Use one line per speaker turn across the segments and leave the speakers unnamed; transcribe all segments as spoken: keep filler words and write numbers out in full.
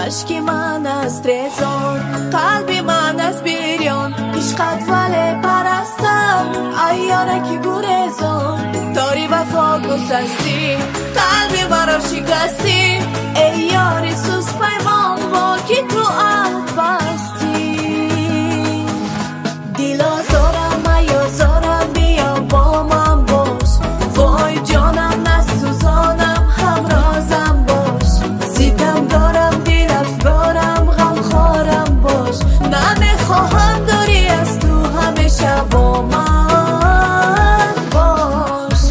اشکی من است رزون، قلبی من است بیریون، عشقت ولی پرستم ایاره که گورزون. داری وفا گسستی قلبی برا شکستی، ای یاری سوز پیمان با که تو عهد بستی. دل آزارم ایازارم بیا با من باش، وای جانم نسوزانم همرازم باش. سیتم دارم دل افگارم غم خارم باش، نمیخواهم داری از تو همیشه با من باش.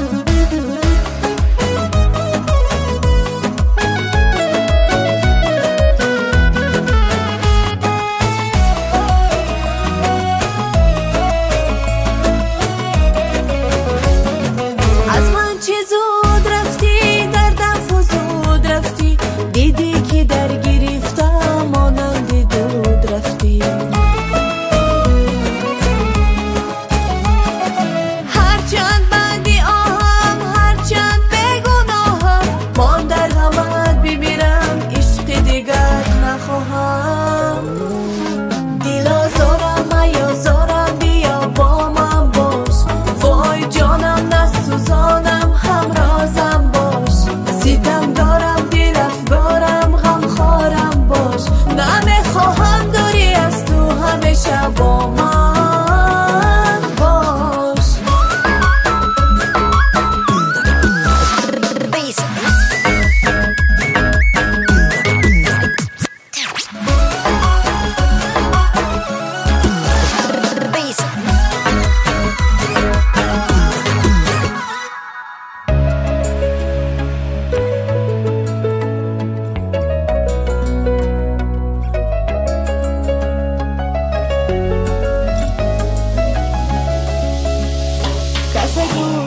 از من چه زود رفتی دردم فزود رفتی، دیدی که در گرفتم مانند دود رفتی. هرچند بندی آهم هرچند بگناهم، من در غمت بمیرم عشق دیگر نخواهم. دل آزارم ایازارم بیا با من باش، وای جانم نسوزانم همرازم باش. سیتم دارم دل افگارم غم خارم باش، نمیخواهم داری از تو همیشه با من باش. Kasagi